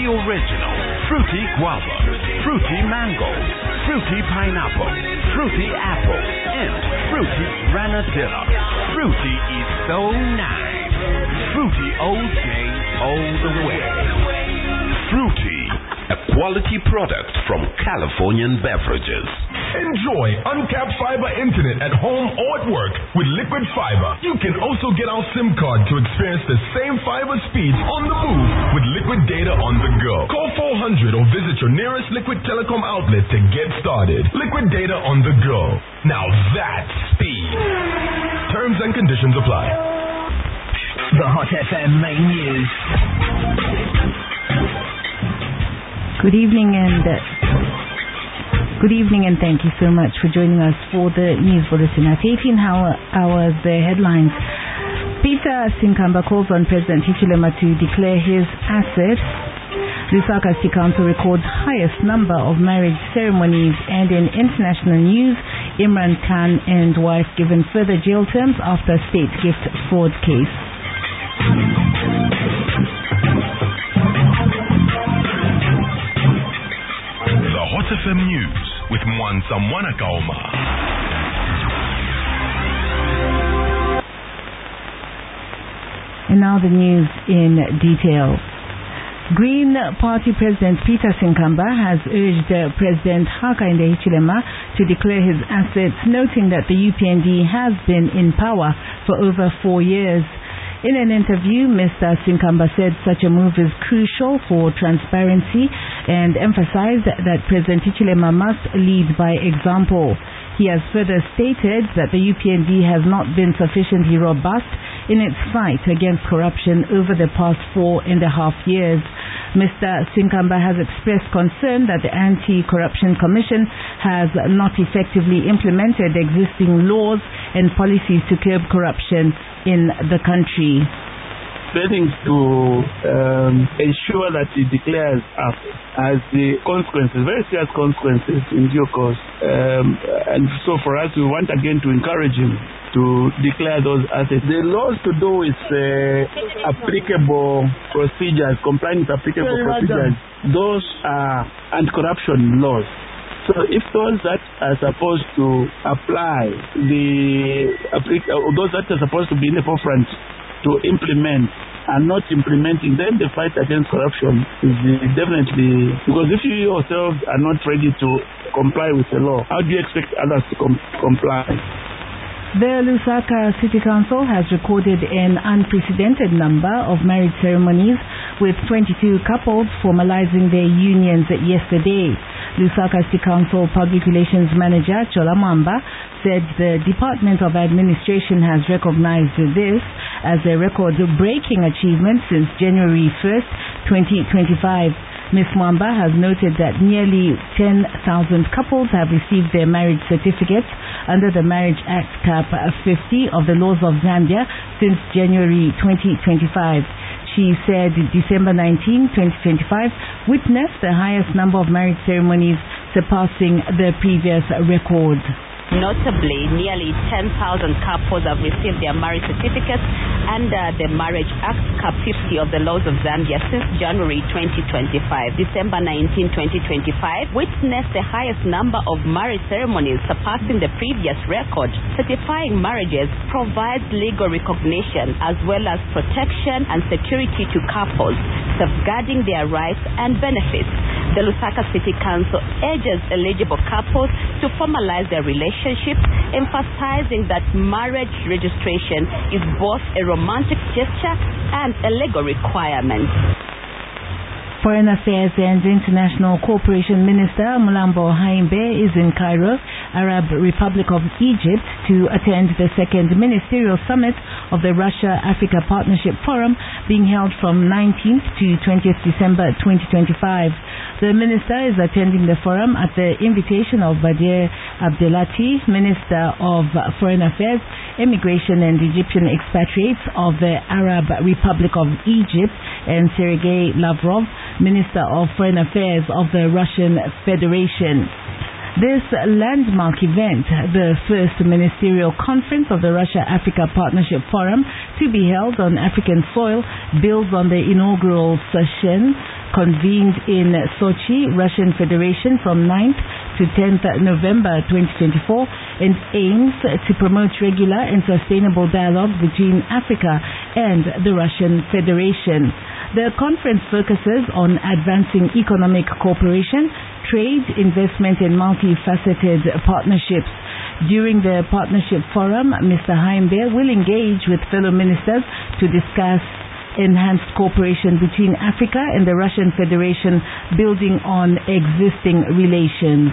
Fruity Original, Fruity Guava, Fruity Mango, Fruity Pineapple, Fruity Apple, and Fruity Granadilla. Fruity is so nice. Fruity OJ all the way. Fruity, a quality product from Californian Beverages. Enjoy uncapped fiber internet at home or at work with Liquid Fiber. You can also get our SIM card to experience the same fiber speeds on the move with Liquid Data on the go. Call 400 or visit your nearest Liquid Telecom outlet to get started. Liquid Data on the go. Now that's speed. Terms and conditions apply. The Hot FM main news. Good evening and thank you so much for joining us for the news bulletin. At 18 hours, the headlines. Peter Sinkamba calls on President Hichilema to declare his assets. Lusaka City Council records highest number of marriage ceremonies. And in international news, Imran Khan and wife given further jail terms after state gift fraud case. The Hot FM News with Mwansa Mwanakaoma. And now the news in detail. Green Party President Peter Sinkamba has urged President Hakainde Hichilema to declare his assets, noting that the UPND has been in power for over 4 years. In an interview, Mr. Sinkamba said such a move is crucial for transparency and emphasized that President Hichilema must lead by example. He has further stated that the UPND has not been sufficiently robust in its fight against corruption over the past 4.5 years. Mr. Sinkamba has expressed concern that the Anti-Corruption Commission has not effectively implemented existing laws and policies to curb corruption in the country. Threatening to ensure that he declares as the consequences, very serious consequences in due course. And so for us, we want again to encourage him to declare those assets. The laws to do with applicable procedures, complying with applicable procedures, those are anti-corruption laws. So if those that are supposed to apply, those that are supposed to be in the forefront to implement are not implementing, then the fight against corruption is definitely, because if you yourselves are not ready to comply with the law, how do you expect others to comply? The Lusaka City Council has recorded an unprecedented number of marriage ceremonies, with 22 couples formalizing their unions yesterday. Lusaka City Council Public Relations Manager Chola Mwamba said the Department of Administration has recognized this as a record-breaking achievement since January 1st, 2025. Ms. Mwamba has noted that nearly 10,000 couples have received their marriage certificates under the Marriage Act Cap 50 of the laws of Zambia since January 2025. She said December 19, 2025 witnessed the highest number of marriage ceremonies, surpassing the previous record. Notably, nearly 10,000 couples have received their marriage certificates under the Marriage Act Cap 50 of the laws of Zambia since January 2025. December 19, 2025 witnessed the highest number of marriage ceremonies, surpassing the previous record. Certifying marriages provides legal recognition as well as protection and security to couples, safeguarding their rights and benefits. The Lusaka City Council urges eligible couples to formalize their relationships, emphasizing that marriage registration is both a romantic gesture and a legal requirement. Foreign Affairs and International Cooperation Minister Mulambo Haimbe is in Cairo, Arab Republic of Egypt, to attend the second ministerial summit of the Russia-Africa Partnership Forum being held from 19th to 20th December 2025. The minister is attending the forum at the invitation of Badir Abdelati, Minister of Foreign Affairs, Immigration and Egyptian Expatriates of the Arab Republic of Egypt, and Sergei Lavrov, Minister of Foreign Affairs of the Russian Federation. This landmark event, the first ministerial conference of the Russia-Africa Partnership Forum to be held on African soil, builds on the inaugural session convened in Sochi, Russian Federation from 9th to 10th November 2024 and aims to promote regular and sustainable dialogue between Africa and the Russian Federation. The conference focuses on advancing economic cooperation, trade, investment and multifaceted partnerships. During the partnership forum, Mr. Haimbe will engage with fellow ministers to discuss enhanced cooperation between Africa and the Russian Federation, building on existing relations.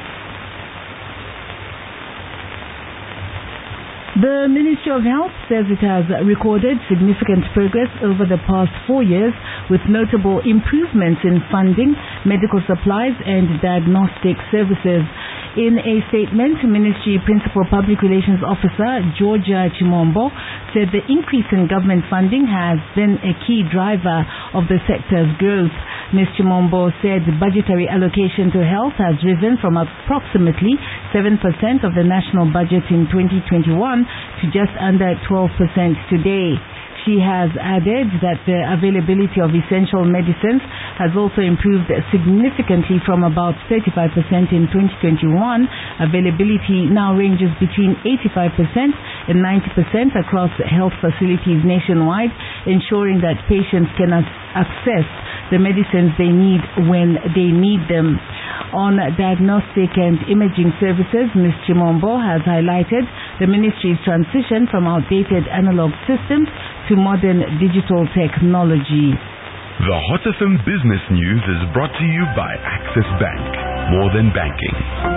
The Ministry of Health says it has recorded significant progress over the past 4 years with notable improvements in funding, medical supplies and diagnostic services. In a statement, Ministry Principal Public Relations Officer Georgia Chimombo said the increase in government funding has been a key driver of the sector's growth. Ms. Chimombo said budgetary allocation to health has risen from approximately 7% of the national budget in 2021 to just under 12% today. She has added that the availability of essential medicines has also improved significantly from about 35% in 2021. Availability now ranges between 85% and 90% across health facilities nationwide, ensuring that patients can access the medicines they need when they need them. On diagnostic and imaging services, Ms. Chimombo has highlighted the ministry's transition from outdated analog systems to modern digital technology. The Hot FM Business News is brought to you by Access Bank. More than banking.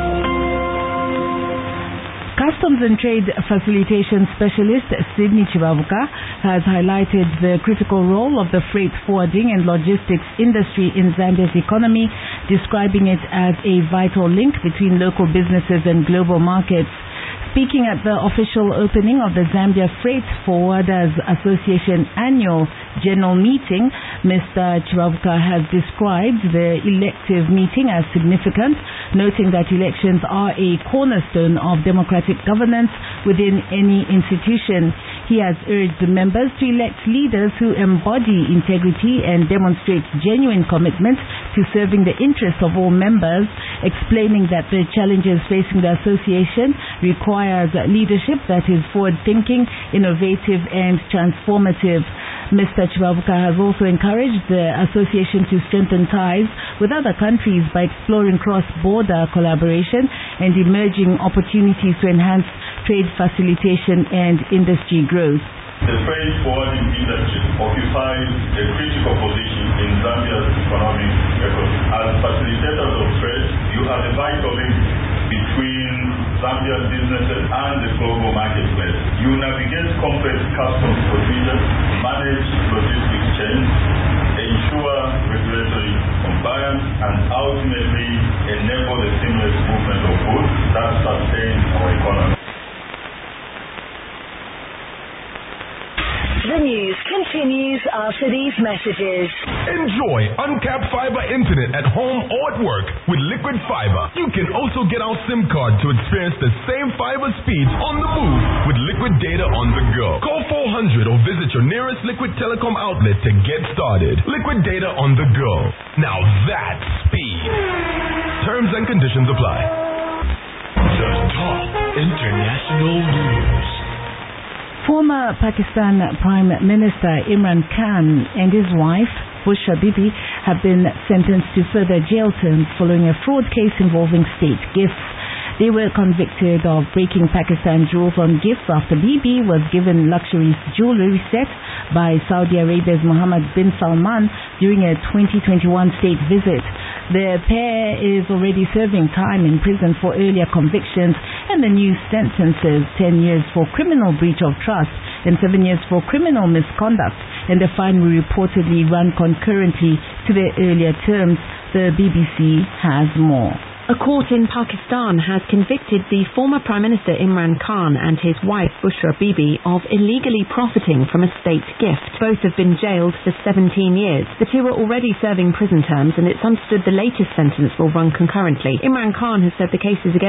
Customs and Trade Facilitation Specialist Sydney Chibavuka has highlighted the critical role of the freight forwarding and logistics industry in Zambia's economy, describing it as a vital link between local businesses and global markets. Speaking at the official opening of the Zambia Freight Forwarders Association annual general meeting, Mr. Chibavuka has described the elective meeting as significant, noting that elections are a cornerstone of democratic governance within any institution. He has urged the members to elect leaders who embody integrity and demonstrate genuine commitment to serving the interests of all members, explaining that the challenges facing the association requires leadership that is forward-thinking, innovative and transformative. Mr. Chibavuka has also encouraged the association to strengthen ties with other countries by exploring cross-border collaboration and emerging opportunities to enhance trade facilitation and industry growth. The freight forwarding industry occupies a critical position in Zambia's economic ecosystem. As facilitators of trade, you are the vital link between Zambia's businesses and the global marketplace. You navigate complex customs procedures, manage logistics chains, ensure regulatory compliance, and ultimately enable the seamless movement of goods that sustain our economy. The news continues after these messages. Enjoy uncapped fiber internet at home or at work with Liquid Fiber. You can also get our SIM card to experience the same fiber speeds on the move with Liquid Data on the go. Call 400 or visit your nearest Liquid Telecom outlet to get started. Liquid Data on the go. Now that's speed. Terms and conditions apply. The top international news. Former Pakistan Prime Minister Imran Khan and his wife, Bushra Bibi, have been sentenced to further jail terms following a fraud case involving state gifts. They were convicted of breaking Pakistan's rules on gifts after Bibi was given luxury jewelry set by Saudi Arabia's Mohammed bin Salman during a 2021 state visit. The pair is already serving time in prison for earlier convictions, and the new sentences 10 years for criminal breach of trust and 7 years for criminal misconduct, and the fine will reportedly run concurrently to the earlier terms. The BBC has more. A court in Pakistan has convicted the former Prime Minister Imran Khan and his wife Bushra Bibi of illegally profiting from a state gift. Both have been jailed for 17 years. The two are already serving prison terms, and it's understood the latest sentence will run concurrently. Imran Khan has said the case is against